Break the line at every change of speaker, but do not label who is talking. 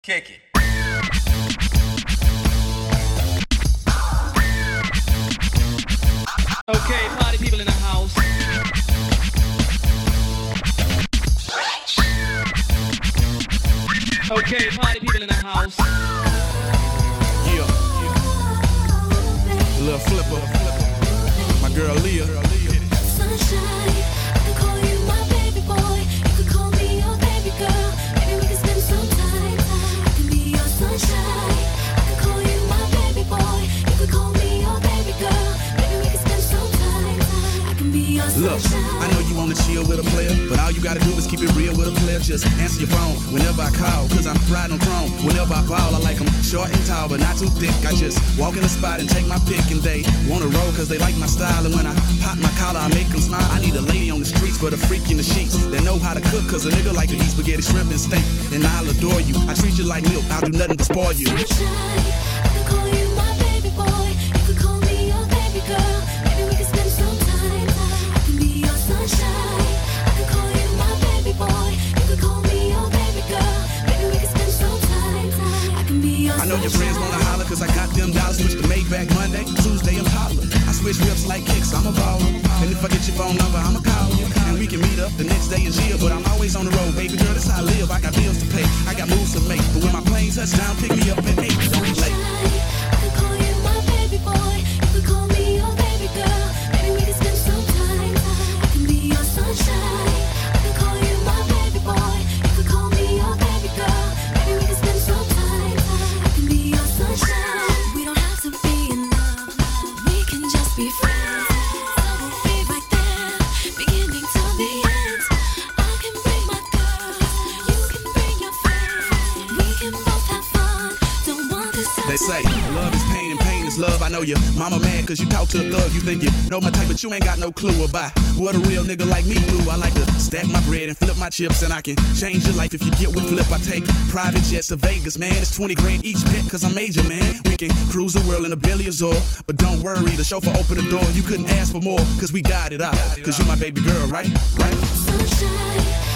Kick it.
Okay, party people in the house. Okay, party people in the house.
Yeah. Little flipper. My girl Leah.
Sunshine, I can call you my baby boy. You could call me your baby girl. Maybe we can spend some time. I can be your sunshine. I can call you my baby boy. You could call me your baby girl. Maybe we can spend some time. I can be your sunshine.
Look, I know you wanna chill with a player, but all you gotta do is keep it real with a player. Just answer your phone whenever I call, cause I'm riding on chrome. Whenever I ball, I like them short and tall, but not too thick. I just walk in the spot and take my pick, and they wanna roll cause they like my style. And when I pop my collar, I make them smile. I need a lady on the streets, but a freak in the sheets that know how to cook, cause a nigga like to eat spaghetti, shrimp, and steak. And I'll adore you, I treat you like milk, I'll do nothing but spoil you.
Sunshine, I can call you my baby boy. You could call me your baby girl. Maybe we can spend some time. I can be your sunshine. I can call you my baby boy. You could call me your baby girl. Maybe we can spend some time. I can be your
I know your friends wanna holler cause I got them dollars. Switch to Maybach Monday, Tuesday Impala. I switch whips like kicks, I'm a baller. And if I get your phone number, I'ma call you. And we can meet up the next day in jail. But I'm always on the road, baby girl, that's how I live. I got bills to pay, I got moves to make. But when my plane touch down, pick me up at 8, don't be late.
I can call you my baby boy. You could call me your baby girl. Maybe we can spend some time. I can be your sunshine. I can call you my baby boy. You could call me your baby girl. Maybe we can spend some time. I can be your sunshine. We don't have to be in love. We can just be friends. So we'll be right there, beginning to the end. I can bring my girls. You can bring your friends. We can both have fun. Don't want this.
They say love is pain and pain is love. I know your mama mad cause you talk to a thug. You think you know my type, but you ain't got no clue about what a real nigga like me do. I like to stack my bread and flip my chips, and I can change your life if you get with flip. I take private jets to Vegas, man. It's 20 grand each pet cause I'm major, man. We can cruise the world in a Billy Azor, but don't worry, the chauffeur open the door. You couldn't ask for more cause we got it out. Cause you my baby girl, right?
Sunshine.